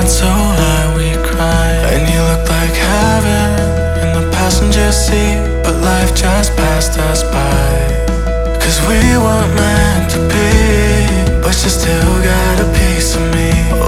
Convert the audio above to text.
went so high we cried, and you looked like heaven in the passenger seat, but life just passed us by. Cause we weren't meant to be, but you still got a piece of me.